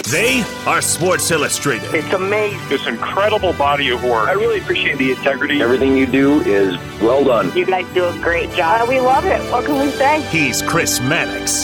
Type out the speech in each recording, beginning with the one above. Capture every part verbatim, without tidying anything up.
They are Sports Illustrated. It's amazing. This incredible body of work. I really appreciate the integrity. Everything you do is well done. You guys do a great job. We love it. What can we say? He's Chris Mannix.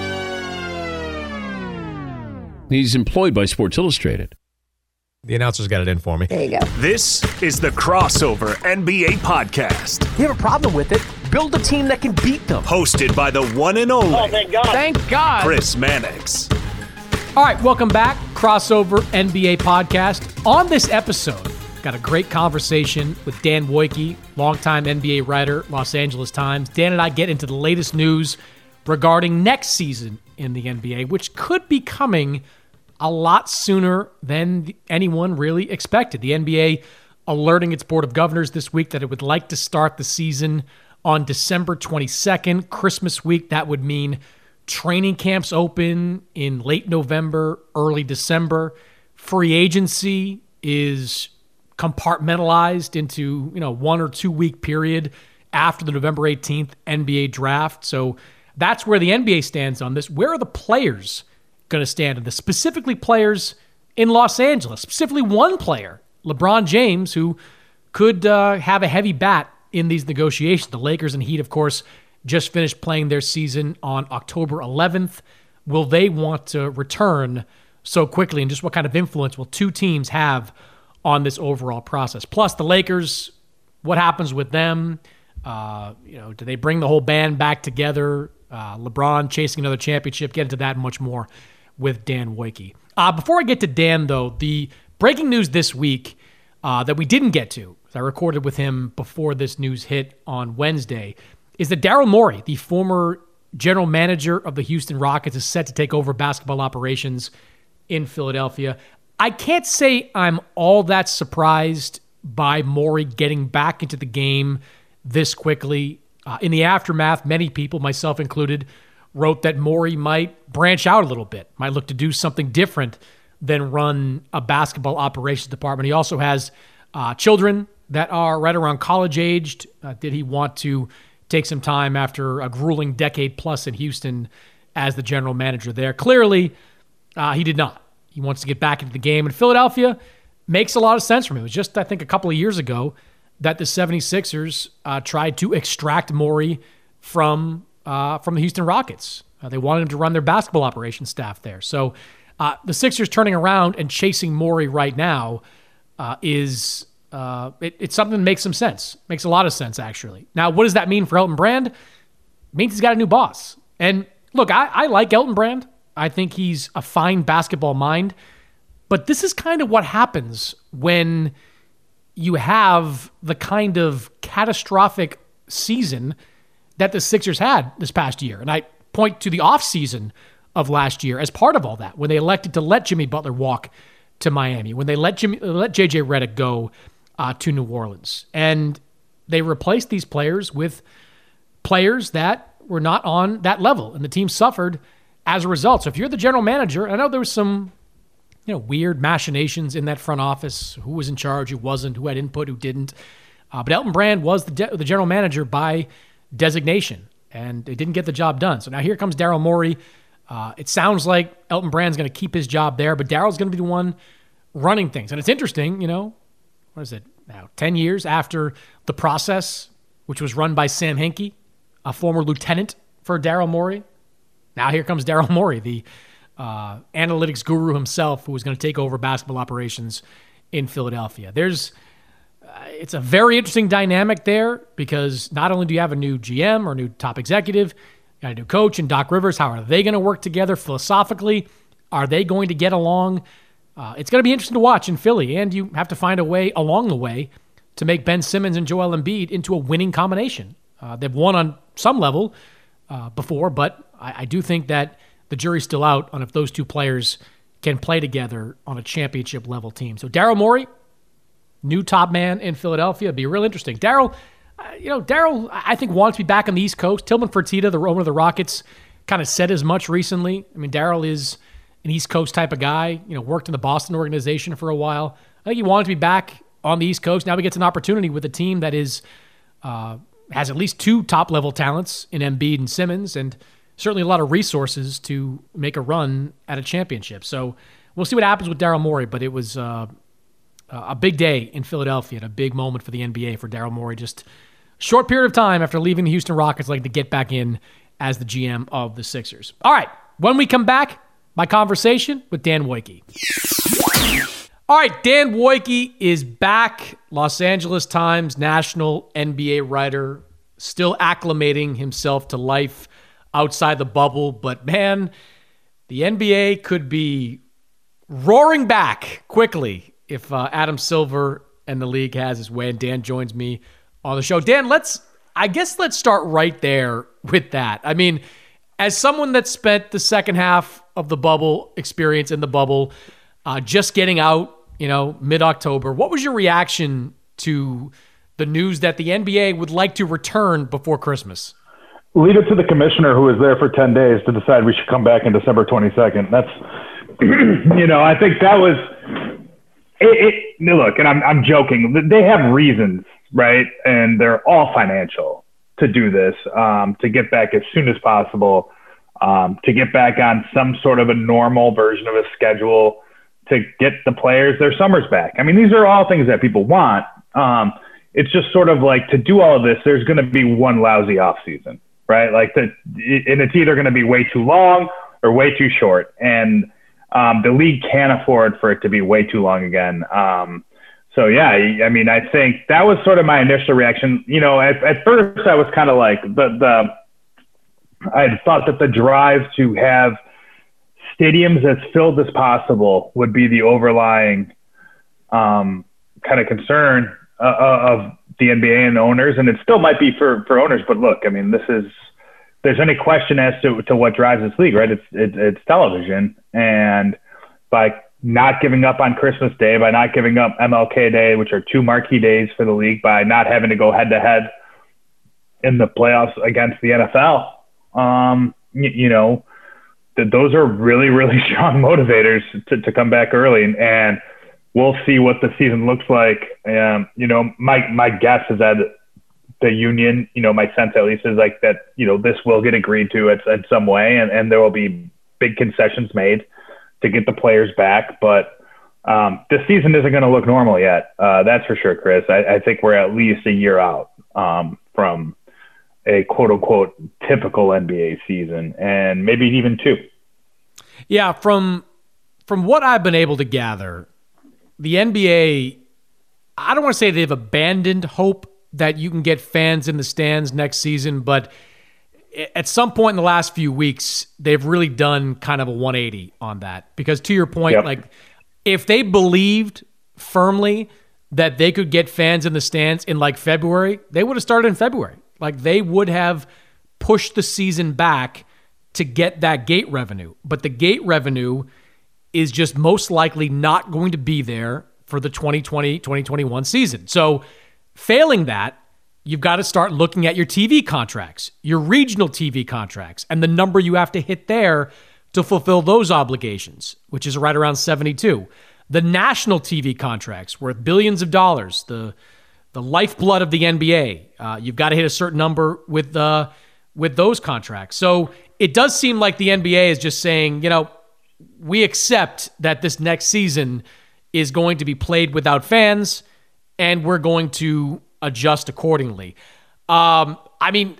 He's employed by Sports Illustrated. The announcer's got it in for me. There you go. This is the Crossover N B A Podcast. You have a problem with it? Build a team that can beat them. Hosted by the one and only Oh, thank God. Thank God. Chris Mannix. All right, welcome back. Crossover N B A Podcast. On this episode, got a great conversation with Dan Wojcicki, longtime N B A writer, Los Angeles Times. Dan and I get into the latest news regarding next season in the N B A, which could be coming a lot sooner than anyone really expected. The N B A alerting its Board of Governors this week that it would like to start the season on December twenty-second, Christmas week. That would mean training camps open in late November, early December. Free agency is compartmentalized into, you know, one or two week period after the November eighteenth N B A draft. So that's where the N B A stands on this. Where are the players going to stand in this? Specifically players in Los Angeles, specifically one player, LeBron James, who could uh, have a heavy bat in these negotiations. The Lakers and Heat, of course, just finished playing their season on October eleventh. Will they want to return so quickly? And just what kind of influence will two teams have on this overall process? Plus, the Lakers, what happens with them? Uh, you know, do they bring the whole band back together? Uh, LeBron chasing another championship. Get into that and much more with Dan Wojcicki. Uh, before I get to Dan, though, the breaking news this week uh, that we didn't get to, I recorded with him before this news hit on Wednesday, is that Daryl Morey, the former general manager of the Houston Rockets, is set to take over basketball operations in Philadelphia. I can't say I'm all that surprised by Morey getting back into the game this quickly. Uh, in the aftermath, many people, myself included, wrote that Morey might branch out a little bit, might look to do something different than run a basketball operations department. He also has uh, children that are right around college aged. Uh, did he want to take some time after a grueling decade plus in Houston as the general manager there? Clearly, uh, he did not. He wants to get back into the game. And Philadelphia makes a lot of sense for him. It was just, I think, a couple of years ago that the seventy-sixers uh, tried to extract Morey from uh, from the Houston Rockets. Uh, they wanted him to run their basketball operations staff there. So uh, the Sixers turning around and chasing Morey right now uh, is uh, it, it's something that makes some sense. Makes a lot of sense, actually. Now, what does that mean for Elton Brand? It means he's got a new boss. And look, I, I like Elton Brand. I think he's a fine basketball mind. But this is kind of what happens when you have the kind of catastrophic season that the Sixers had this past year. And I point to the offseason of last year as part of all that, when they elected to let Jimmy Butler walk to Miami, when they let Jimmy, let J J Redick go uh, to New Orleans. And they replaced these players with players that were not on that level, and the team suffered as a result. So if you're the general manager, I know there was some you know, weird machinations in that front office, who was in charge, who wasn't, who had input, who didn't. Uh, but Elton Brand was the, de- the general manager by designation, and they didn't get the job done. So now here comes Daryl Morey. Uh, it sounds like Elton Brand's going to keep his job there, but Daryl's going to be the one running things. And it's interesting, you know, what is it now, ten years after the process, which was run by Sam Hinkie, a former lieutenant for Daryl Morey. Now here comes Daryl Morey, the Uh, analytics guru himself, who was going to take over basketball operations in Philadelphia. There's, uh, it's a very interesting dynamic there, because not only do you have a new G M or new top executive, you got a new coach and Doc Rivers. How are they going to work together philosophically? Are they going to get along? Uh, it's going to be interesting to watch in Philly, and you have to find a way along the way to make Ben Simmons and Joel Embiid into a winning combination. Uh, they've won on some level uh, before, but I, I do think that the jury's still out on if those two players can play together on a championship-level team. So Daryl Morey, new top man in Philadelphia, be real interesting. Daryl, uh, you know, Daryl, I think, wants to be back on the East Coast. Tillman Fertitta, the owner of the Rockets, kind of said as much recently. I mean, Daryl is an East Coast type of guy, you know, worked in the Boston organization for a while. I think he wanted to be back on the East Coast. Now he gets an opportunity with a team that is uh, has at least two top-level talents in Embiid and Simmons, and certainly a lot of resources to make a run at a championship. So we'll see what happens with Daryl Morey, but it was uh, a big day in Philadelphia and a big moment for the N B A for Daryl Morey. Just a short period of time after leaving the Houston Rockets, like to get back in as the G M of the Sixers. All right, when we come back, my conversation with Dan Wojcicki. All right, Dan Wojcicki is back. Los Angeles Times national N B A writer, still acclimating himself to life outside the bubble. But man, the N B A could be roaring back quickly if uh, Adam Silver and the league has his way. And Dan joins me on the show. Dan, let's, I guess let's start right there with that. I mean, as someone that spent the second half of the bubble experience in the bubble, uh, just getting out, you know, mid-October, what was your reaction to the news that the N B A would like to return before Christmas? Leave it to the commissioner who was there for ten days to decide we should come back on December twenty-second. That's, you know, I think that was, it, it, look, and I'm, I'm joking. They have reasons, right? And they're all financial to do this, um, to get back as soon as possible, um, to get back on some sort of a normal version of a schedule, to get the players their summers back. I mean, these are all things that people want. Um, it's just sort of like, to do all of this, there's going to be one lousy off season, right? Like, the, and it's either going to be way too long or way too short. And um, the league can't afford for it to be way too long again. Um, so yeah, I mean, I think that was sort of my initial reaction. You know, at, at first I was kind of like the, the, I had thought that the drive to have stadiums as filled as possible would be the overlying um, kind of concern uh, of the N B A and the owners, and it still might be for, for owners. But look, I mean, this is, if there's any question as to, to what drives this league, right? It's, it's it's television, and by not giving up on Christmas Day, by not giving up M L K Day, which are two marquee days for the league, by not having to go head to head in the playoffs against the N F L, um, you, you know. That those are really, really strong motivators to, to come back early, and, and we'll see what the season looks like. Um, you know, my my guess is that the union, you know, my sense at least is like that, you know, this will get agreed to at, at some way, and, and there will be big concessions made to get the players back. But um, this season isn't going to look normal yet. Uh, that's for sure, Chris. I, I think we're at least a year out um, from a quote unquote typical N B A season, and maybe even two. Yeah, from from what I've been able to gather, the N B A, I don't want to say they've abandoned hope that you can get fans in the stands next season, but at some point in the last few weeks, they've really done kind of a one eighty on that. Because to your point, yep. like if they believed firmly that they could get fans in the stands in like February, they would have started in February. Like they would have pushed the season back to get that gate revenue. But the gate revenue is just most likely not going to be there for the twenty twenty, twenty twenty-one season. So failing that, you've got to start looking at your T V contracts, your regional T V contracts, and the number you have to hit there to fulfill those obligations, which is right around seventy-two. The national T V contracts worth billions of dollars, the the lifeblood of the N B A. Uh, you've got to hit a certain number with uh, with those contracts. So it does seem like the N B A is just saying, you know, we accept that this next season is going to be played without fans, and we're going to adjust accordingly. Um, I mean,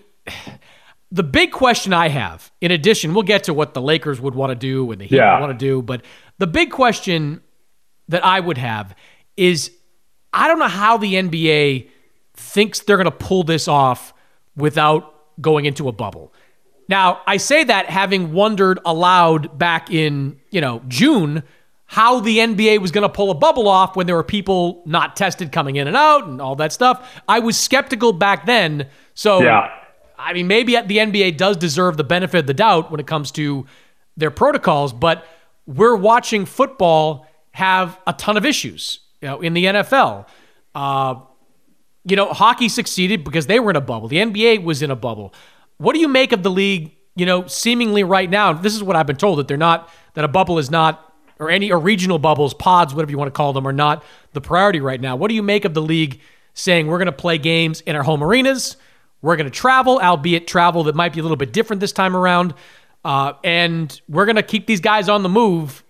the big question I have, in addition, we'll get to what the Lakers would want to do and the Heat yeah. would want to do, but the big question that I would have is, I don't know how the N B A thinks they're going to pull this off without going into a bubble. Now, I say that having wondered aloud back in, you know, June, how the N B A was going to pull a bubble off when there were people not tested coming in and out and all that stuff. I was skeptical back then. So, yeah. I mean, maybe the N B A does deserve the benefit of the doubt when it comes to their protocols, but we're watching football have a ton of issues, you know, in the N F L. Uh, you know, hockey succeeded because they were in a bubble. The N B A was in a bubble. What do you make of the league, you know, seemingly right now? This is what I've been told, that they're not, that a bubble is not, or any, or regional bubbles, pods, whatever you want to call them, are not the priority right now. What do you make of the league saying we're going to play games in our home arenas, we're going to travel, albeit travel that might be a little bit different this time around, uh, and we're going to keep these guys on the move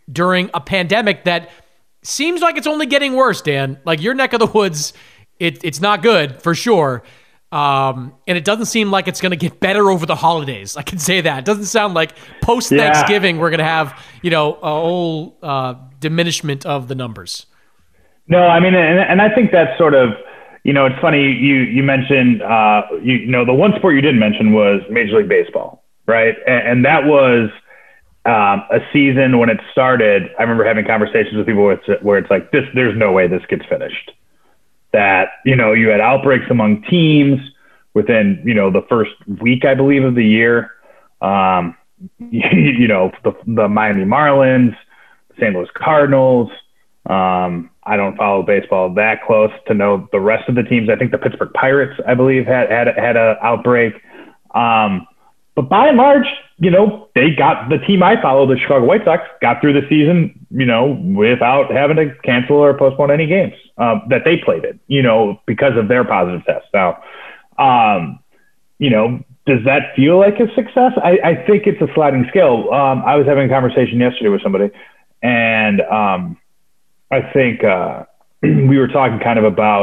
during a pandemic that seems like it's only getting worse, Dan. Like your neck of the woods, it, it's not good for sure. Um, and it doesn't seem like it's going to get better over the holidays. I can say that. It doesn't sound like post-Thanksgiving yeah. we're going to have, you know, a whole uh, diminishment of the numbers. No, I mean, and, and I think that's sort of, you know, it's funny, you you mentioned, uh, you, you know, the one sport you didn't mention was Major League Baseball, right? And, and that was um, a season when it started. I remember having conversations with people where it's, where it's like, this, there's no way this gets finished. That, you know, you had outbreaks among teams within, you know, the first week, I believe, of the year. Um, you, you know, the, the Miami Marlins, Saint Louis Cardinals. Um, I don't follow baseball that close to know the rest of the teams. I think the Pittsburgh Pirates, I believe, had had had an outbreak. Um, but by and large, you know, they got the team I follow, the Chicago White Sox, got through the season, you know, without having to cancel or postpone any games um, that they played in, you know, because of their positive tests. Now, um, you know, does that feel like a success? I, I think it's a sliding scale. Um, I was having a conversation yesterday with somebody, and um, I think uh, we were talking kind of about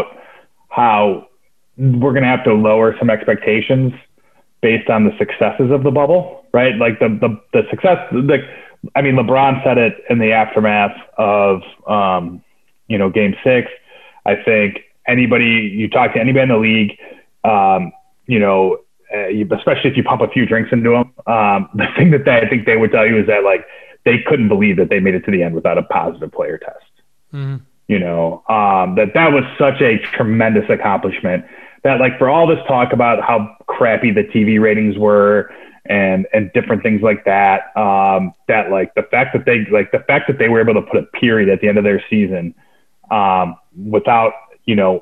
how we're going to have to lower some expectations based on the successes of the bubble, right? Like the the, the success, like, I mean, LeBron said it in the aftermath of, um, you know, game six. I think anybody, you talk to anybody in the league, um, you know, uh, you, especially if you pump a few drinks into them, um, the thing that they, I think they would tell you is that, like, they couldn't believe that they made it to the end without a positive player test. Mm-hmm. You know, um, that that was such a tremendous accomplishment. That, like, for all this talk about how crappy the T V ratings were and and different things like that, um, that like the fact that they like the fact that they were able to put a period at the end of their season um, without, you know,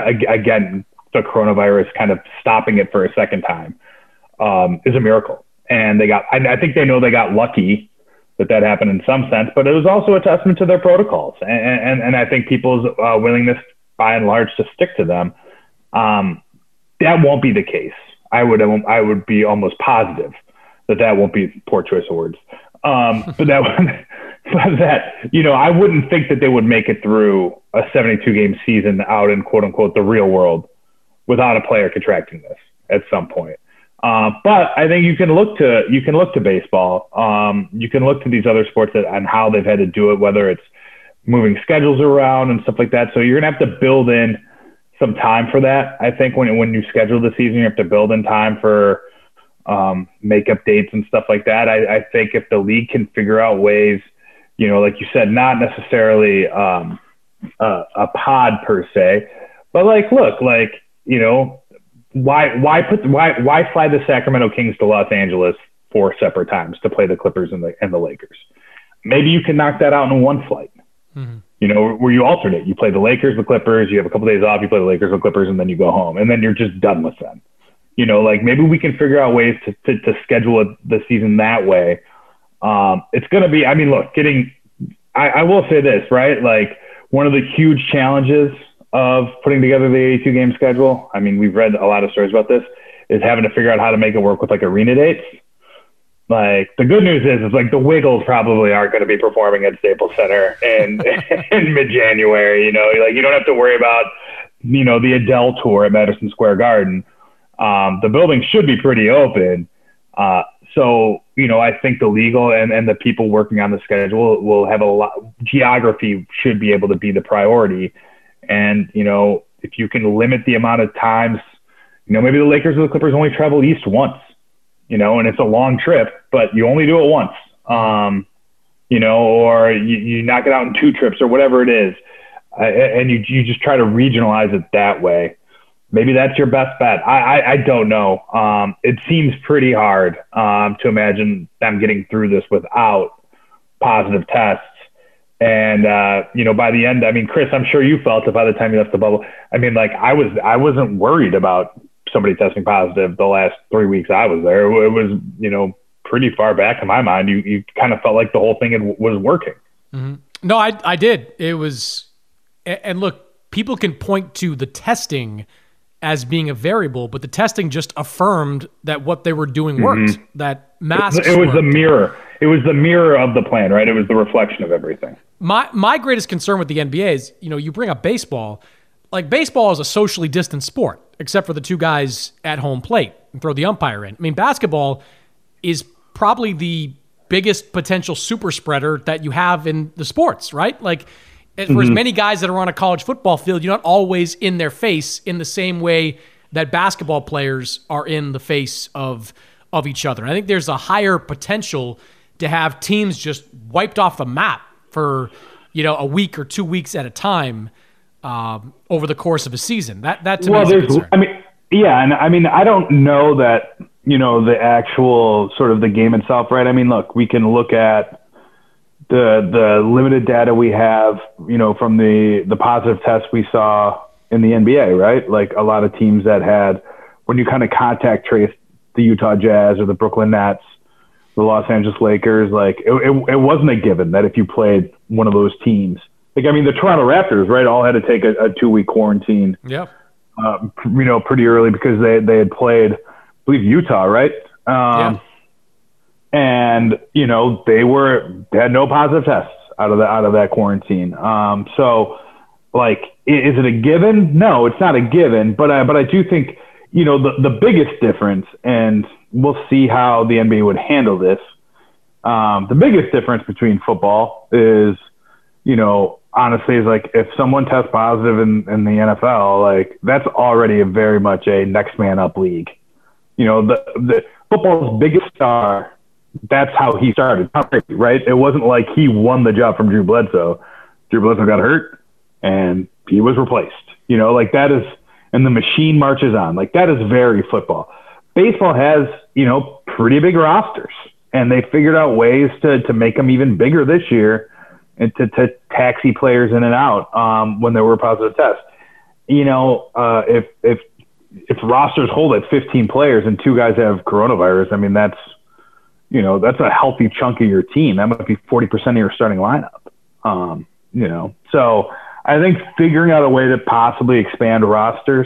again, the coronavirus kind of stopping it for a second time um, is a miracle. And they got, I, I think they know they got lucky that that happened in some sense, but it was also a testament to their protocols. And and, and I think people's uh, willingness by and large to stick to them. Um, that won't be the case. I would, I would be almost positive that that won't be, poor choice of words. Um, but that, but that, you know, I wouldn't think that they would make it through a seventy-two game season out in quote unquote the real world without a player contracting this at some point. Uh, but I think you can look to, you can look to baseball. Um, you can look to these other sports that, and how they've had to do it, whether it's moving schedules around and stuff like that. So you're going to have to build in some time for that. I think when when you schedule the season, you have to build in time for um, makeup dates and stuff like that. I, I think if the league can figure out ways, you know, like you said, not necessarily um, a, a pod per se, but like, look, like, you know, why why put why why fly the Sacramento Kings to Los Angeles four separate times to play the Clippers and the and the Lakers? Maybe you can knock that out in one flight. Mm-hmm. You know, where you alternate. You play the Lakers, the Clippers, you have a couple days off, you play the Lakers, the Clippers, and then you go home. And then you're just done with them. You know, like maybe we can figure out ways to to, to schedule a, the season that way. Um, it's going to be, I mean, look, getting, I, I will say this, right? Like one of the huge challenges of putting together the eighty-two game schedule, I mean, we've read a lot of stories about this, is having to figure out how to make it work with like arena dates. Like the good news is, is like the Wiggles probably aren't going to be performing at Staples Center in in mid-January. You know, like you don't have to worry about, you know, the Adele tour at Madison Square Garden. Um, the building should be pretty open. Uh, so, you know, I think the legal and, and the people working on the schedule will have a lot. Geography should be able to be the priority. And, you know, if you can limit the amount of times, you know, maybe the Lakers or the Clippers only travel east once. You know, and it's a long trip, but you only do it once, um, you know, or you, you knock it out in two trips or whatever it is. Uh, and you you just try to regionalize it that way. Maybe that's your best bet. I, I, I don't know. Um, it seems pretty hard um, to imagine them getting through this without positive tests. And, uh, you know, by the end, I mean, Chris, I'm sure you felt it by the time you left the bubble. I mean, like I was, I wasn't worried about somebody testing positive the last three weeks I was there. It was, you know, pretty far back in my mind. You you kind of felt like the whole thing had, was working. Mm-hmm. No, I I did. It was, and look, people can point to the testing as being a variable, but the testing just affirmed that what they were doing worked. Mm-hmm. That masks. It was worked. a mirror. it was the mirror of the plan, right? It was the reflection of everything. My my greatest concern with the N B A is, you know, you bring up baseball. Like, baseball is a socially distant sport, except for the two guys at home plate and throw the umpire in. I mean, basketball is probably the biggest potential super spreader that you have in the sports, right? Like, for mm-hmm. as many guys that are on a college football field, you're not always in their face in the same way that basketball players are in the face of of each other. And I think there's a higher potential to have teams just wiped off the map for, you know, a week or two weeks at a time um, over the course of a season. That that to well, me is a concern. I mean, yeah, and I mean, I don't know that, you know, the actual sort of the game itself, right? I mean, look, we can look at the the limited data we have, you know, from the the positive tests we saw in the N B A, right? Like a lot of teams that had, when you kind of contact trace the Utah Jazz or the Brooklyn Nets, the Los Angeles Lakers, like it, it, it wasn't a given that if you played one of those teams, like, I mean, the Toronto Raptors, right, all had to take a, a two-week quarantine, yeah, uh, you know, pretty early because they they had played, I believe, Utah, right? Um, yeah. And, you know, they were, they had no positive tests out of the, out of that quarantine. Um, so, like, is it a given? No, it's not a given, but I, but I do think, you know, the, the biggest difference, and we'll see how the N B A would handle this. Um, the biggest difference between football is, you know, honestly, is like if someone tests positive in, in the N F L, like that's already a very much a next man up league. You know, the, the football's biggest star, that's how he started, right? It wasn't like he won the job from Drew Bledsoe. Drew Bledsoe got hurt and he was replaced. You know, like that is, and the machine marches on. Like that is very football. Baseball has, you know, pretty big rosters, and they figured out ways to to make them even bigger this year, and to, to taxi players in and out um, when there were positive tests. You know, uh, if if if rosters hold at fifteen players and two guys have coronavirus, I mean that's, you know, that's a healthy chunk of your team. That might be forty percent of your starting lineup. Um, you know, so I think figuring out a way to possibly expand rosters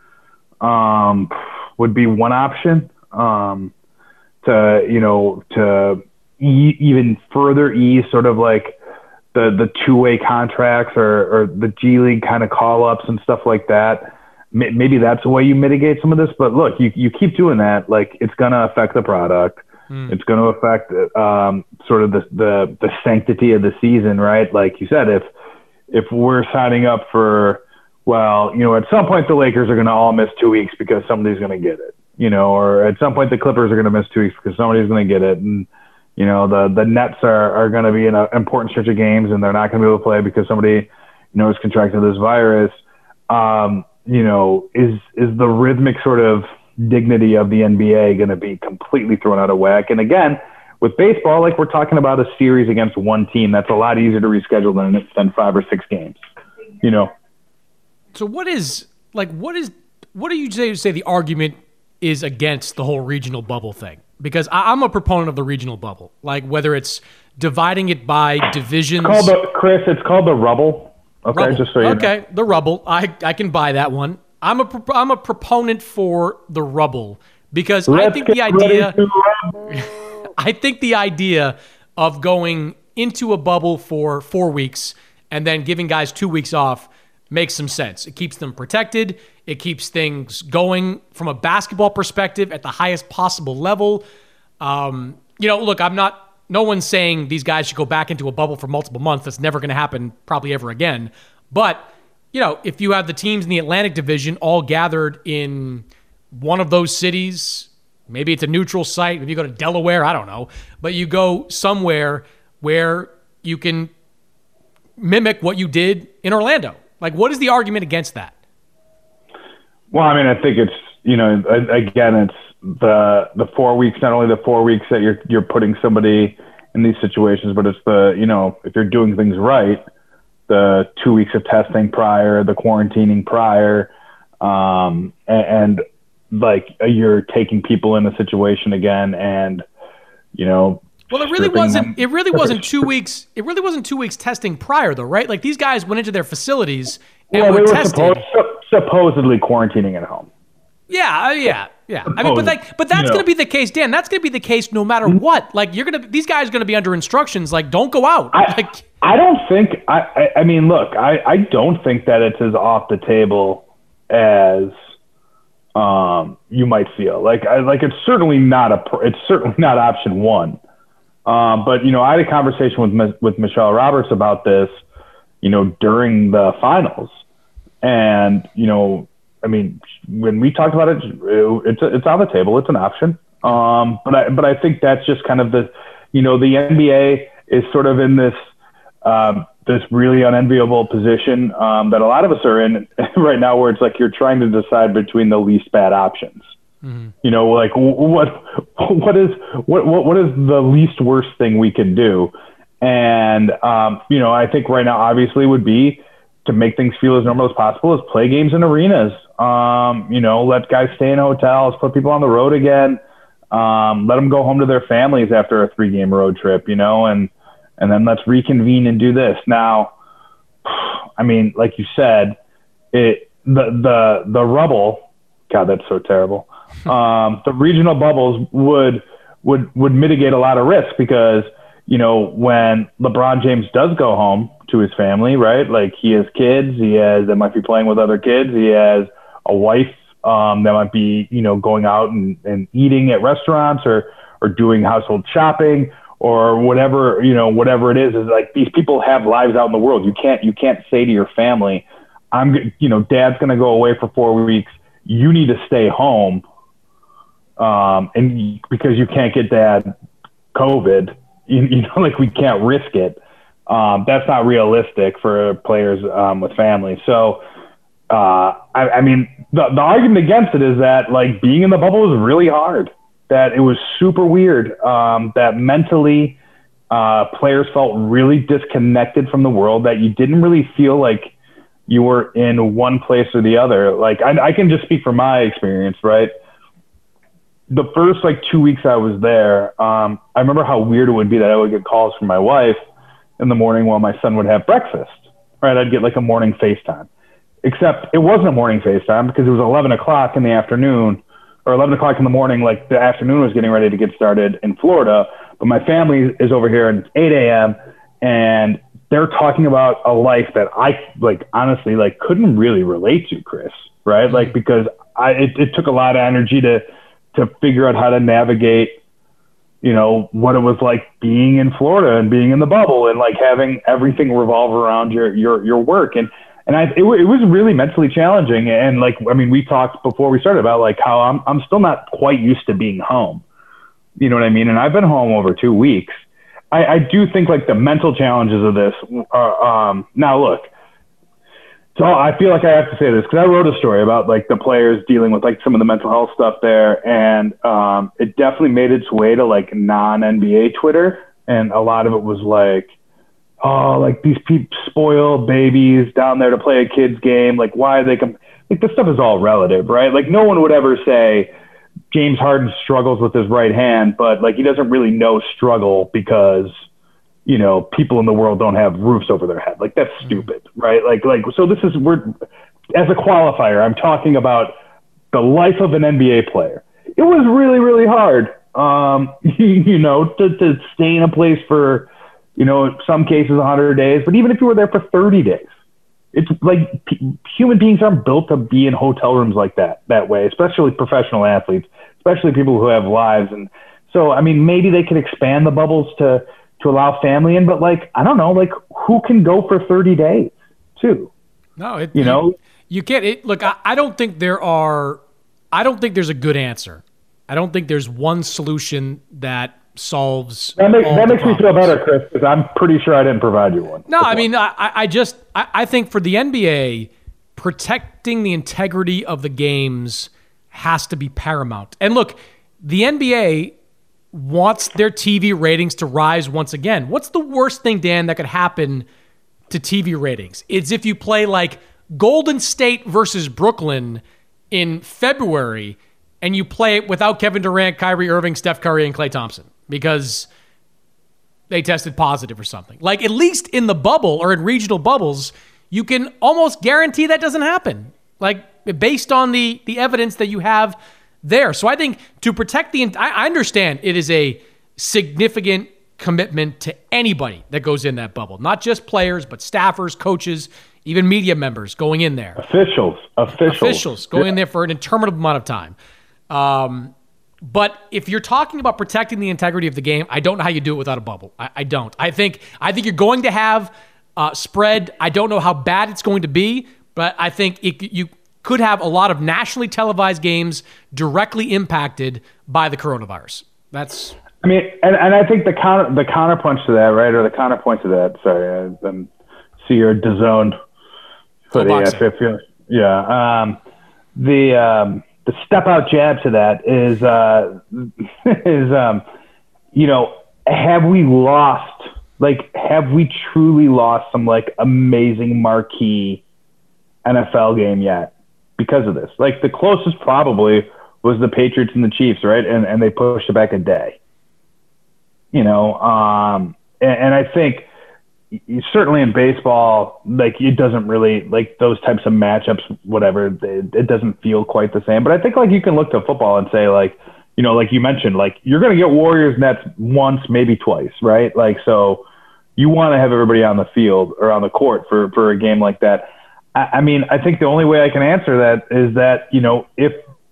um, would be one option um, to, you know, to e- even further ease sort of like the, the two-way contracts or, or the G League kind of call-ups and stuff like that. M- maybe that's a way you mitigate some of this. But look, you, you keep doing that, like it's going to affect the product. Mm. It's going to affect um, sort of the, the, the sanctity of the season, right? Like you said, if if we're signing up for, well, you know, at some point the Lakers are going to all miss two weeks because somebody's going to get it, you know, or at some point the Clippers are going to miss two weeks because somebody's going to get it. And, you know, the, the Nets are, are going to be in an important stretch of games and they're not going to be able to play because somebody, you know, has contracted this virus. Um, you know, is, is the rhythmic sort of dignity of the N B A going to be completely thrown out of whack? And again, with baseball, like we're talking about a series against one team, that's a lot easier to reschedule than than five or six games, you know. So what is like what is what do you say say the argument is against the whole regional bubble thing? Because I, I'm a proponent of the regional bubble, like whether it's dividing it by divisions. It's called the, Chris, it's called the rubble. Okay, rubble. just so you okay, know. The rubble. I I can buy that one. I'm a I'm a proponent for the rubble because Let's I think the idea. To- I think the idea of going into a bubble for four weeks and then giving guys two weeks off makes some sense. It keeps them protected. It keeps things going from a basketball perspective at the highest possible level. Um, you know, look, I'm not, no one's saying these guys should go back into a bubble for multiple months. That's never going to happen probably ever again. But, you know, if you have the teams in the Atlantic Division all gathered in one of those cities, maybe it's a neutral site. Maybe you go to Delaware. I don't know. But you go somewhere where you can mimic what you did in Orlando. Like, what is the argument against that? Well, I mean, I think it's, you know, again, it's the the four weeks, not only the four weeks that you're you're putting somebody in these situations, but it's the, you know, if you're doing things right, the two weeks of testing prior, the quarantining prior, um, and, and like you're taking people in a situation again, and you know. Well, it really wasn't. Them. It really wasn't two weeks. It really wasn't two weeks testing prior, though, right? Like these guys went into their facilities and well, were, they were tested. Supposed, supposedly quarantining at home. Yeah, yeah. Yeah, I mean, but like, but that's you know. going to be the case, Dan. That's going to be the case no matter what. Like, you're gonna, these guys are going to be under instructions. Like, don't go out. I, like, I don't think. I, I, I mean, look, I, I don't think that it's as off the table as um, you might feel. Like, I, like it's certainly not a. It's certainly not option one. Um, but you know, I had a conversation with with Michelle Roberts about this, you know, during the finals, and you know. I mean, when we talked about it, it's it's on the table. It's an option. Um, but I but I think that's just kind of the, you know, the N B A is sort of in this um, this really unenviable position um, that a lot of us are in right now, where it's like you're trying to decide between the least bad options. Mm-hmm. You know, like what what is what what what is the least worst thing we can do? And um, you know, I think right now obviously would be to make things feel as normal as possible is play games in arenas. Um, you know, let guys stay in hotels, put people on the road again, um, let them go home to their families after a three game road trip, you know, and, and then let's reconvene and do this. Now, I mean, like you said, it, the, the, the rubble, God, that's so terrible. Um, the regional bubbles would, would, would mitigate a lot of risk because, you know, when LeBron James does go home to his family, right? Like he has kids, he has, that might be playing with other kids. He has a wife um, that might be, you know, going out and, and eating at restaurants or, or doing household shopping or whatever, you know, whatever it is, is like these people have lives out in the world. You can't, you can't say to your family, I'm, you know, dad's going to go away for four weeks. You need to stay home. Um, and because you can't get dad COVID, you, you know, like we can't risk it. Um, that's not realistic for players um, with families. So, uh, I, I mean, the, the argument against it is that like being in the bubble was really hard, that it was super weird, um, that mentally uh, players felt really disconnected from the world, that you didn't really feel like you were in one place or the other. Like I, I can just speak from my experience, right? The first like two weeks I was there, um, I remember how weird it would be that I would get calls from my wife in the morning while my son would have breakfast, right? I'd get like a morning FaceTime, except it wasn't a morning FaceTime because it was eleven o'clock in the afternoon or eleven o'clock in the morning. Like the afternoon was getting ready to get started in Florida, but my family is over here and it's eight a.m. and they're talking about a life that I like, honestly, like couldn't really relate to, Chris, right? Like, because I, it, it took a lot of energy to, to figure out how to navigate, you know, what it was like being in Florida and being in the bubble and like having everything revolve around your, your, your work. And, and I, it, it was really mentally challenging. And like, I mean, we talked before we started about like how I'm, I'm still not quite used to being home, you know what I mean? And I've been home over two weeks. I, I do think like the mental challenges of this are, um, now look, so I feel like I have to say this because I wrote a story about like the players dealing with like some of the mental health stuff there. And um, it definitely made its way to like non-N B A Twitter. And a lot of it was like, oh, like these people spoil babies down there to play a kid's game. Like why they come, like this stuff is all relative, right? Like no one would ever say James Harden struggles with his right hand, but like he doesn't really know struggle because, you know, people in the world don't have roofs over their head. Like that's stupid, right? Like, like, so this is, we're, as a qualifier, I'm talking about the life of an N B A player. It was really, really hard, um, you know, to, to stay in a place for, you know, in some cases one hundred days, but even if you were there for thirty days, it's like p- human beings aren't built to be in hotel rooms like that, that way, especially professional athletes, especially people who have lives. And so, I mean, maybe they could expand the bubbles to, to allow family in, but like, I don't know, like who can go for thirty days too? No, it, you know, you, you can't, it, look, I, I don't think there are, I don't think there's a good answer. I don't think there's one solution that solves that makes, all that the makes me feel better, Chris, because I'm pretty sure I didn't provide you one. No, I mean, I, I just, I, I think for the N B A, protecting the integrity of the games has to be paramount. And look, the N B A wants their T V ratings to rise once again. What's the worst thing, Dan, that could happen to T V ratings? It's if you play like Golden State versus Brooklyn in February and you play it without Kevin Durant, Kyrie Irving, Steph Curry, and Klay Thompson because they tested positive or something. Like at least in the bubble or in regional bubbles, you can almost guarantee that doesn't happen. Like based on the, the evidence that you have there. So I think to protect the, I I understand it is a significant commitment to anybody that goes in that bubble, not just players, but staffers, coaches, even media members going in there. Officials, officials, officials going yeah. in there for an interminable amount of time. Um, but if you're talking about protecting the integrity of the game, I don't know how you do it without a bubble. I, I don't. I think I think you're going to have uh, spread. I don't know how bad it's going to be, but I think it, you could have a lot of nationally televised games directly impacted by the coronavirus. That's. I mean, and, and I think the counter the counterpunch to that, right, or the counterpoint to that. Sorry, I um, see your DAZN. Yeah, yeah. Um, the um, the step out jab to that is uh, is um, you know, have we lost? Like, have we truly lost some like amazing marquee N F L game yet because of this? Like, the closest probably was the Patriots and the Chiefs, right? And and they pushed it back a day. You know, um, and, and I think certainly in baseball, like, it doesn't really, like, those types of matchups, whatever, it, it doesn't feel quite the same. But I think, like, you can look to football and say, like, you know, like you mentioned, like, you're going to get Warriors Nets once, maybe twice, right? Like, so you want to have everybody on the field or on the court for, for a game like that. I, I mean, I think the only way I can answer that is that, you know, if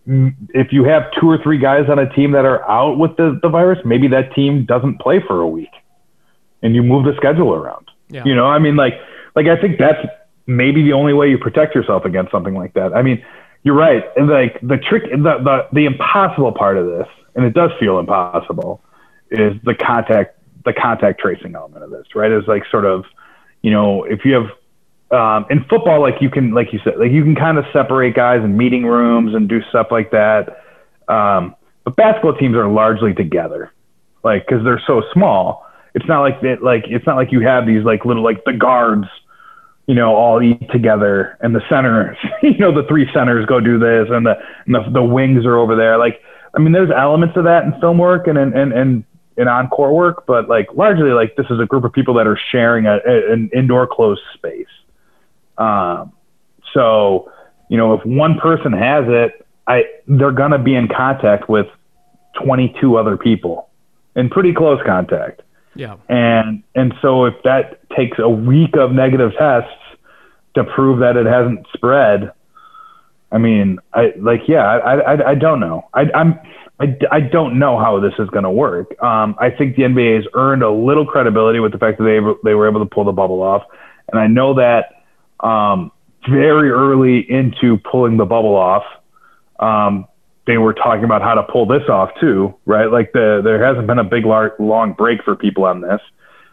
if you have two or three guys on a team that are out with the, the virus, maybe that team doesn't play for a week and you move the schedule around. Yeah. You know, I mean, like, like I think that's maybe the only way you protect yourself against something like that. I mean, you're right. And like the trick, the, the, the impossible part of this, and it does feel impossible, is the contact, the contact tracing element of this, right? Is like sort of, you know, if you have, Um, in football, like you can, like you said, like you can kind of separate guys in meeting rooms and do stuff like that. Um, but basketball teams are largely together, like, because they're so small. It's not like that. Like, it's not like you have these like little, like the guards, you know, all eat together, and the centers, you know, the three centers go do this, and the and the, the wings are over there. Like, I mean, there's elements of that in film work and and and and in on-court work, but like largely, like this is a group of people that are sharing a, a, an indoor closed space. Um, so, you know, if one person has it, I, they're going to be in contact with twenty-two other people in pretty close contact. Yeah. And, and so if that takes a week of negative tests to prove that it hasn't spread, I mean, I like, yeah, I, I, I don't know. I, I'm, I, I don't know how this is going to work. Um, I think the N B A has earned a little credibility with the fact that they, they were able to pull the bubble off. And I know that, Um, very early into pulling the bubble off, um, they were talking about how to pull this off too, right? Like the there hasn't been a big lar- long break for people on this,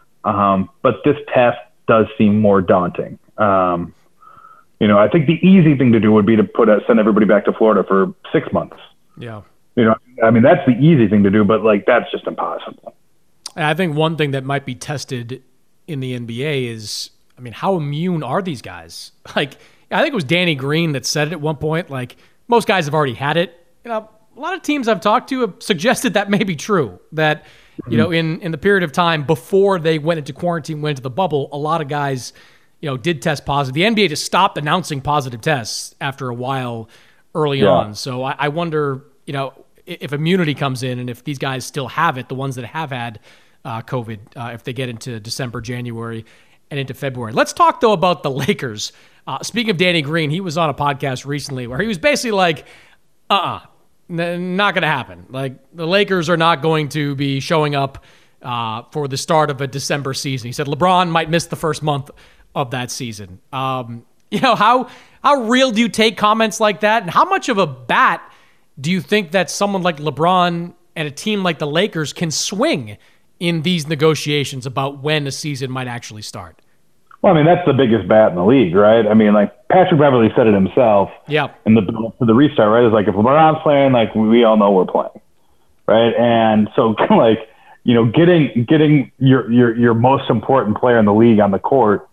um, but this test does seem more daunting. Um, you know, I think the easy thing to do would be to put a, send everybody back to Florida for six months. Yeah, you know, I mean that's the easy thing to do, but like that's just impossible. I think one thing that might be tested in the N B A is, I mean, how immune are these guys? Like, I think it was Danny Green that said it at one point, like, most guys have already had it. You know, a lot of teams I've talked to have suggested that may be true, that, you know, in, in the period of time before they went into quarantine, went into the bubble, a lot of guys, you know, did test positive. The N B A just stopped announcing positive tests after a while early yeah. on. So I, I wonder, you know, if immunity comes in and if these guys still have it, the ones that have had uh, COVID, uh, if they get into December, January, and into February. Let's talk, though, about the Lakers. Uh, speaking of Danny Green, he was on a podcast recently where he was basically like, uh-uh, n- not going to happen. Like, the Lakers are not going to be showing up uh, for the start of a December season. He said LeBron might miss the first month of that season. Um, you know, how how real do you take comments like that? And how much of a bat do you think that someone like LeBron and a team like the Lakers can swing in these negotiations about when a season might actually start? Well, I mean, that's the biggest bat in the league, right? I mean, like, Patrick Beverley said it himself. Yeah. In the for the restart, right? It's like, if LeBron's playing, like, we all know we're playing, right? And so, like, you know, getting getting your your your most important player in the league on the court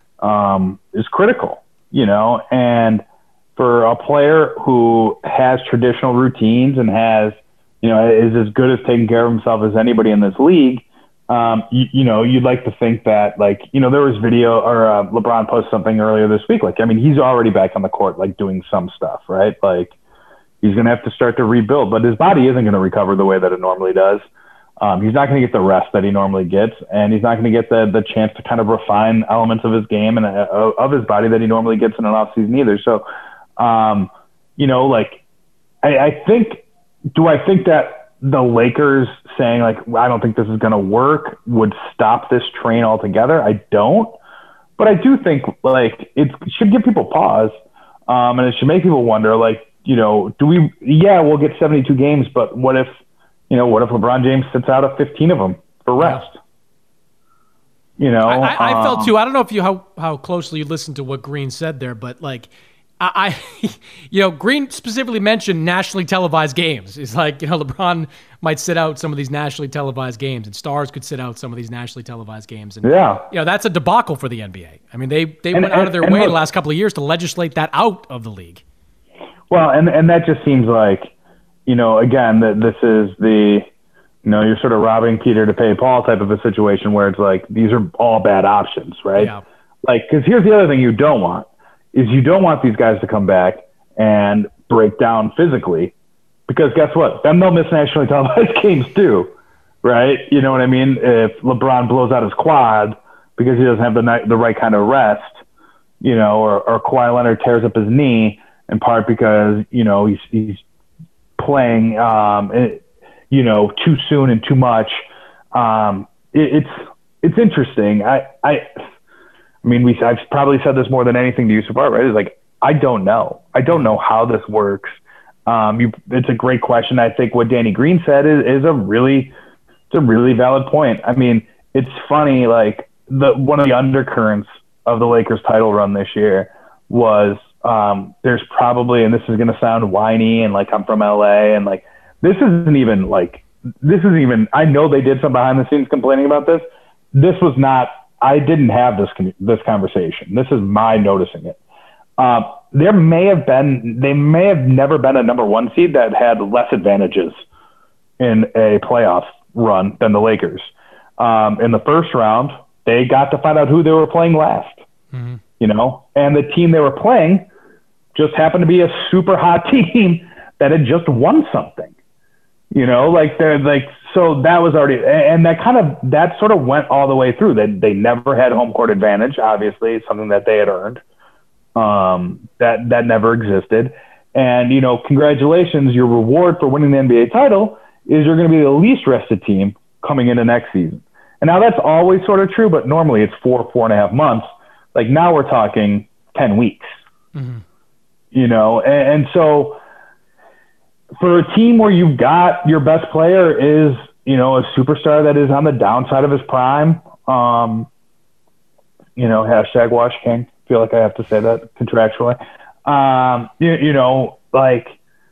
um, is critical, you know. And for a player who has traditional routines and has, you know, is as good as taking care of himself as anybody in this league, um, you, you know, you'd like to think that, like, you know, there was video or uh, LeBron posted something earlier this week. Like, I mean, he's already back on the court, like, doing some stuff, right? Like, He's going to have to start to rebuild, but his body isn't going to recover the way that it normally does. Um, he's not going to get the rest that he normally gets, and he's not going to get the the chance to kind of refine elements of his game and uh, of his body that he normally gets in an offseason either. So, um, you know, like, I, I think, do I think that the Lakers saying, like, I don't think this is going to work would stop this train altogether? I don't. But I do think, like, it should give people pause, um, and it should make people wonder, like, you know, do we, yeah, we'll get seventy-two games, but what if, you know, what if LeBron James sits out of fifteen of them for rest? You know, I, I, I um, felt too. I don't know if you how how closely you listened to what Green said there, but like, I, I you know, Green specifically mentioned nationally televised games. It's like, you know, LeBron might sit out some of these nationally televised games, and stars could sit out some of these nationally televised games. And yeah, you know, that's a debacle for the N B A. I mean, they they and, went out and, of their and way look, the last couple of years to legislate that out of the league. Well, and and that just seems like, you know, again, that this is the, you know, you're sort of robbing Peter to pay Paul type of a situation where it's like, these are all bad options, right? Yeah. Like, because here's the other thing you don't want, is you don't want these guys to come back and break down physically, because guess what? Then they'll miss nationally televised games too, right? You know what I mean? If LeBron blows out his quad because he doesn't have the the right kind of rest, you know, or, or Kawhi Leonard tears up his knee, in part because, you know, he's he's playing, um, it, you know, too soon and too much. Um, it, it's it's interesting. I, I I mean, we I've probably said this more than anything to you so far, right? It's like, I don't know. I don't know how this works. Um, you, it's a great question. I think what Danny Green said is, is a really it's a really valid point. I mean, it's funny, like the one of the undercurrents of the Lakers title run this year was, Um, there's probably, and this is going to sound whiny and like I'm from L A, and like, this isn't even like, this isn't even, I know they did some behind the scenes complaining about this. This was not, I didn't have this, this conversation. This is my noticing it. Um, there may have been, they may have never been a number one seed that had less advantages in a playoff run than the Lakers. Um, in the first round, they got to find out who they were playing last, mm-hmm. you know, and the team they were playing just happened to be a super hot team that had just won something, you know, like they're like, so that was already, and that kind of, that sort of went all the way through. They, they never had home court advantage, obviously, something that they had earned. Um, that, that never existed. And, you know, congratulations, your reward for winning the N B A title is you're going to be the least rested team coming into next season. And now that's always sort of true, but normally it's four, four and a half months. Like now we're talking ten weeks. Mm-hmm. You know, and, and so for a team where you've got your best player is, you know, a superstar that is on the downside of his prime, um, you know, hashtag Wash King. I feel like I have to say that contractually. Um, you, you know, like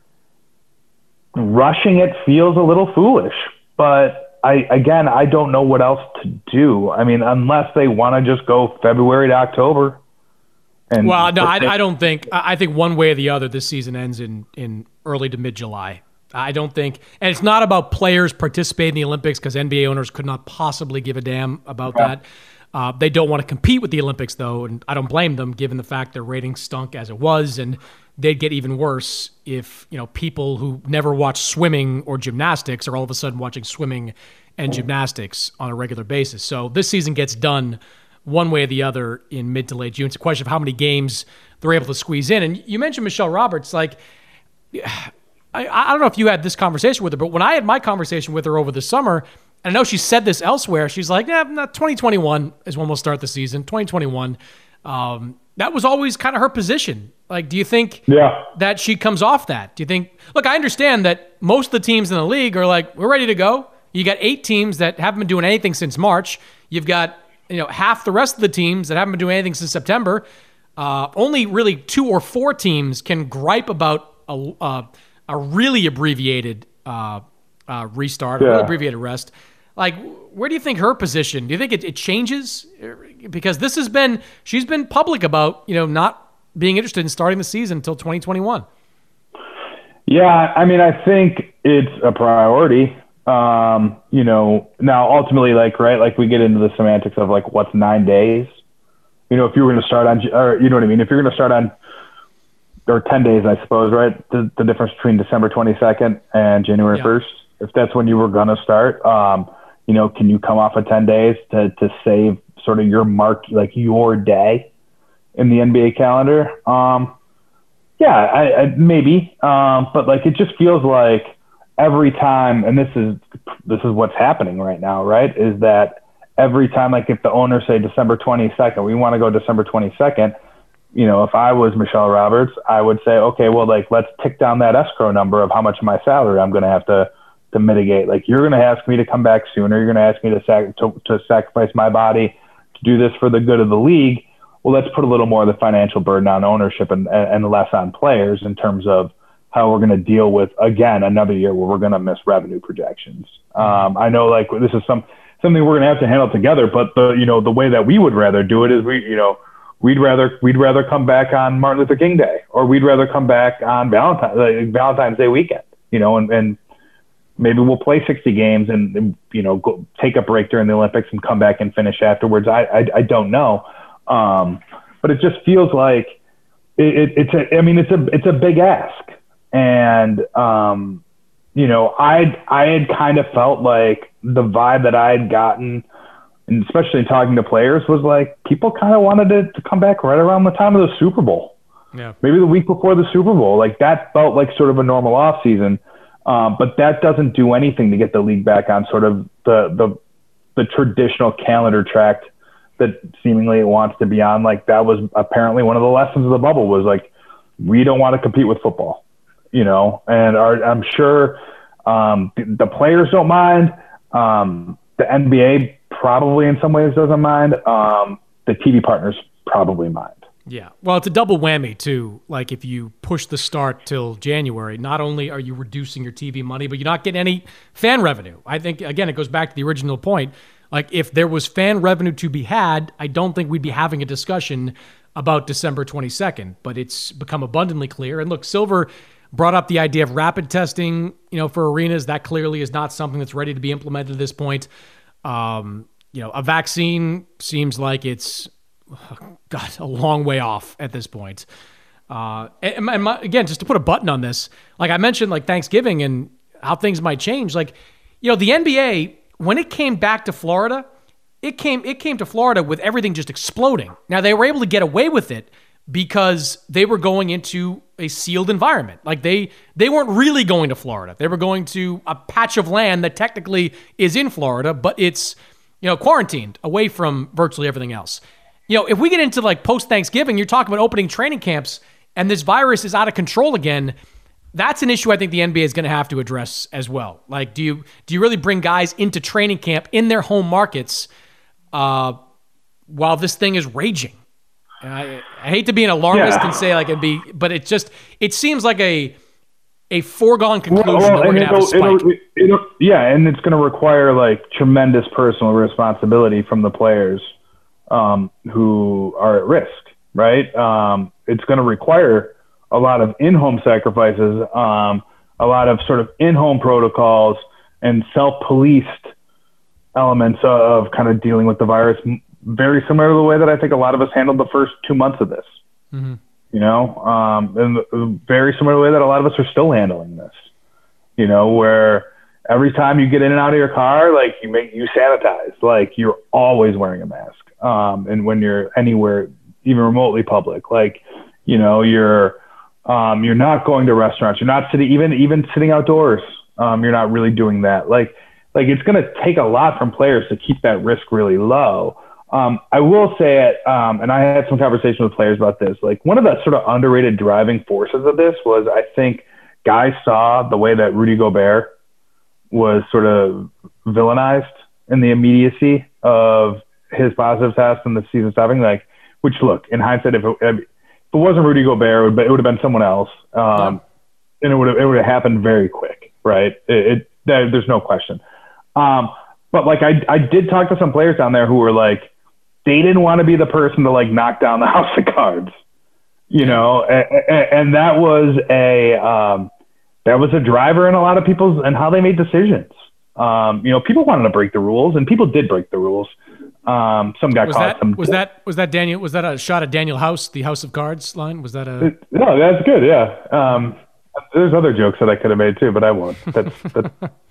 rushing it feels a little foolish, but I, again, I don't know what else to do. I mean, unless they want to just go February to October. And well, no, I, I don't think. I think one way or the other, this season ends in, in early to mid-July. I don't think, and it's not about players participating in the Olympics because N B A owners could not possibly give a damn about yeah. that. Uh, they don't want to compete with the Olympics, though, and I don't blame them, given the fact their ratings stunk as it was, and they'd get even worse if, you know, people who never watch swimming or gymnastics are all of a sudden watching swimming and gymnastics on a regular basis. So this season gets done one way or the other in mid to late June. It's a question of how many games they're able to squeeze in. And you mentioned Michelle Roberts. Like, I, I don't know if you had this conversation with her, but when I had my conversation with her over the summer, and I know she said this elsewhere, she's like, yeah, twenty twenty-one is when we'll start the season. twenty twenty-one. Um, that was always kind of her position. Like, do you think yeah. that she comes off that? Do you think, look, I understand that most of the teams in the league are like, we're ready to go. You got eight teams that haven't been doing anything since March. You've got, you know, half the rest of the teams that haven't been doing anything since September. Uh, only really two or four teams can gripe about a, uh, a really abbreviated uh, uh, restart, yeah. a really abbreviated rest. Like, where do you think her position? Do you think it, it changes? Because this has been, she's been public about, you know, not being interested in starting the season until twenty twenty-one. Yeah, I mean, I think it's a priority. Um, you know, now ultimately, like, right, like we get into the semantics of like, what's nine days? You know, if you were going to start on, or you know what I mean? If you're going to start on or ten days, I suppose, right? The, the difference between December twenty-second and January Yeah. first, if that's when you were going to start, um, you know, can you come off of ten days to, to save sort of your mark, like your day in the N B A calendar? Um, yeah, I, I, maybe. Um, but like, it just feels like every time, and this is, this is what's happening right now, right? Is that every time, like if the owners say December twenty-second, we want to go December twenty-second, you know, if I was Michelle Roberts, I would say, okay, well, like, let's tick down that escrow number of how much of my salary I'm going to have to, to mitigate. Like, you're going to ask me to come back sooner. You're going to ask me to, sac- to, to sacrifice my body to do this for the good of the league. Well, let's put a little more of the financial burden on ownership and, and less on players in terms of how we're going to deal with, again, another year where we're going to miss revenue projections. Um, I know, like, this is some something we're going to have to handle together, but the, you know, the way that we would rather do it is we, you know, we'd rather, we'd rather come back on Martin Luther King Day, or we'd rather come back on Valentine's, like Valentine's Day weekend, you know, and, and maybe we'll play sixty games and, and you know, go take a break during the Olympics and come back and finish afterwards. I, I, I don't know. Um, but it just feels like it, it, it's a, I mean, it's a, it's a big ask. And, um, you know, I, I had kind of felt like the vibe that I had gotten, and especially talking to players, was like people kind of wanted it to come back right around the time of the Super Bowl. Yeah. Maybe the week before the Super Bowl. Like, that felt like sort of a normal off season. Um, but that doesn't do anything to get the league back on sort of the, the, the traditional calendar track that seemingly it wants to be on. Like, that was apparently one of the lessons of the bubble, was like, we don't want to compete with football, you know, and our, I'm sure um, the, the players don't mind. Um, the N B A probably in some ways doesn't mind. Um, the T V partners probably mind. Yeah. Well, it's a double whammy too. Like, if you push the start till January, not only are you reducing your T V money, but you're not getting any fan revenue. I think, again, it goes back to the original point. Like, if there was fan revenue to be had, I don't think we'd be having a discussion about December twenty-second, but it's become abundantly clear. And look, Silver brought up the idea of rapid testing, you know, for arenas. That clearly is not something that's ready to be implemented at this point. Um, you know, a vaccine seems like it's, oh God, a long way off at this point. Uh, and, and my, again, just to put a button on this, like I mentioned, like Thanksgiving and how things might change. Like, you know, the N B A, when it came back to Florida, it came it came to Florida with everything just exploding. Now, they were able to get away with it because they were going into a sealed environment. Like, they they weren't really going to Florida. They were going to a patch of land that technically is in Florida, but it's, you know, quarantined away from virtually everything else. You know, if we get into like post-Thanksgiving, you're talking about opening training camps and this virus is out of control again. That's an issue I think the N B A is going to have to address as well. Like, do you do you really bring guys into training camp in their home markets uh, while this thing is raging? And I, I hate to be an alarmist Yeah. and say like it'd be, but it just it seems like a a foregone conclusion Well, well, that we're going to have a spike. it'll, it'll, yeah, and it's going to require like tremendous personal responsibility from the players um, who are at risk, right? Um, it's going to require a lot of in-home sacrifices, um, a lot of sort of in-home protocols and self-policed elements of kind of dealing with the virus, very similar to the way that I think a lot of us handled the first two months of this. Mm-hmm. You know, um, and very similar to the way that a lot of us are still handling this, you know, where every time you get in and out of your car, like you make, you sanitize, like you're always wearing a mask. Um, and when you're anywhere, even remotely public, like, you know, you're, um, you're not going to restaurants, you're not sitting, even, even sitting outdoors. Um, you're not really doing that. Like, like it's going to take a lot from players to keep that risk really low. Um, I will say it, um, and I had some conversations with players about this. Like, one of the sort of underrated driving forces of this was, I think guys saw the way that Rudy Gobert was sort of villainized in the immediacy of his positive test and the season stopping. Like, which, look, in hindsight, if it, if it wasn't Rudy Gobert, it would, it would have been someone else, um, yeah. and it would have, it would have happened very quick, right? It, it there, there's no question. Um, but like, I I did talk to some players down there who were like, they didn't want to be the person to like knock down the house of cards, you know, and, and that was a um, that was a driver in a lot of people's and how they made decisions. Um, you know, people wanted to break the rules, and people did break the rules. Um, some guy was caught that, some. Was that was that Daniel? Was that a shot at Daniel House, the House of Cards line? Was that a? No, that's good. Yeah. Um, there's other jokes that I could have made too, but I won't. That's. that's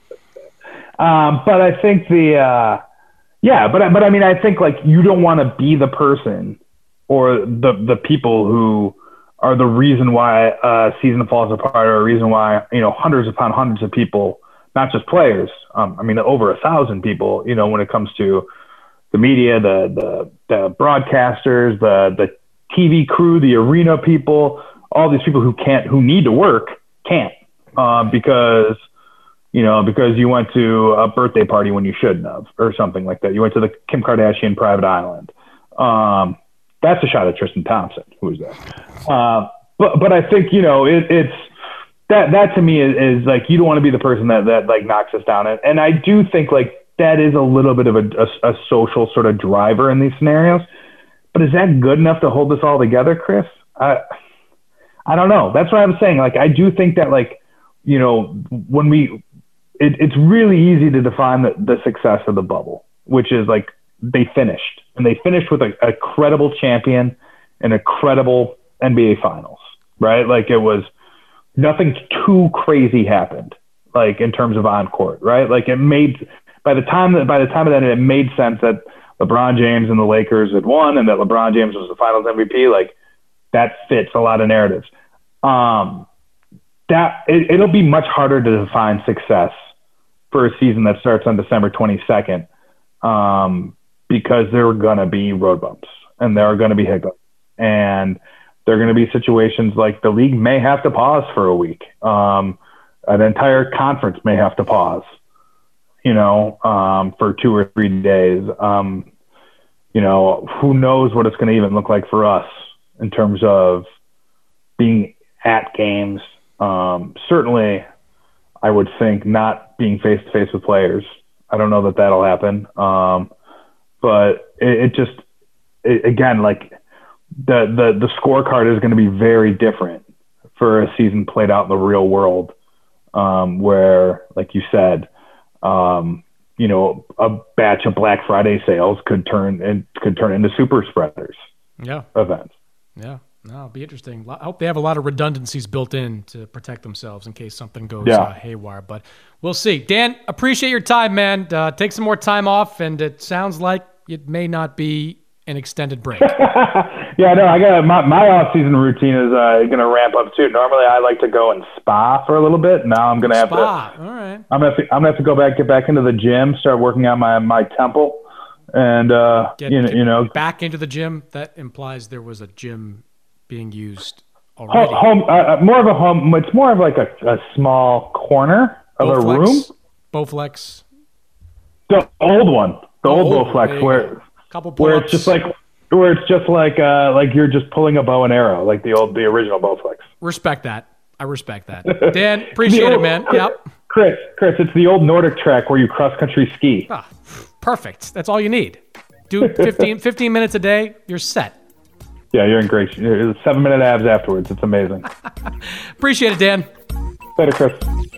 um, but I think the. Uh, yeah, but but I mean, I think like you don't want to be the person or the the people who are the reason why a season falls apart, or a reason why you know hundreds upon hundreds of people, not just players. Um, I mean, over a thousand people. You know, when it comes to the media, the, the the broadcasters, the the T V crew, the arena people, all these people who can't, who need to work, can't uh, because you know because you went to a birthday party when you shouldn't have, or something like that. You went to the Kim Kardashian private island. Um, that's a shot at Tristan Thompson, who was there. Uh, but but I think you know it, it's that that to me is, is like you don't want to be the person that that like knocks us down, and, and I do think like. That is a little bit of a, a, a social sort of driver in these scenarios. But is that good enough to hold us all together, Chris? I, I don't know. That's what I was saying. Like, I do think that, like, you know, when we, it, it's really easy to define the, the success of the bubble, which is like they finished. And they finished with a, a credible champion and a credible N B A finals, right? Like, it was nothing too crazy happened, like, in terms of on court, right? Like, it made... By the time that by the time of that, it made sense that LeBron James and the Lakers had won, and that LeBron James was the Finals M V P. Like that fits a lot of narratives. Um, that it, it'll be much harder to define success for a season that starts on December twenty-second, um, because there are gonna be road bumps and there are gonna be hiccups, and there are gonna be situations like the league may have to pause for a week. Um, an entire conference may have to pause. You know, um, for two or three days. Um, you know, who knows what it's going to even look like for us in terms of being at games. Um, certainly, I would think not being face-to-face with players. I don't know that that'll happen. Um, but it, it just, it, again, like the, the, the scorecard is going to be very different for a season played out in the real world, um, where, like you said, Um, you know, a batch of Black Friday sales could turn and could turn into super spreaders. Yeah. Events. Yeah. No, it'll be interesting. I hope they have a lot of redundancies built in to protect themselves in case something goes yeah. uh, haywire. But we'll see. Dan, appreciate your time, man. Uh, take some more time off, and it sounds like it may not be an extended break. yeah, no, I got my my off season routine is uh, going to ramp up too. Normally, I like to go and spa for a little bit. Now I'm going to have to. Spa. All right. I'm gonna have to, I'm gonna have to go back, get back into the gym, start working out my my temple, and uh, get, you know, get you know, back into the gym. That implies there was a gym being used already. Home, uh, more of a home. It's more of like a, a small corner of Bowflex, a room. Bowflex. The old one, the oh, old Bowflex, where. Couple where it's just like where it's just like uh, like you're just pulling a bow and arrow, like the old the original Bowflex. Respect that. I respect that. Dan, appreciate old, it, man. Chris, Yep. Chris, Chris, it's the old Nordic track where you cross country ski. Ah, perfect. That's all you need. Do fifteen, fifteen minutes a day, you're set. Yeah, you're in great. You're seven minute abs afterwards. It's amazing. Appreciate it, Dan. Later, Chris.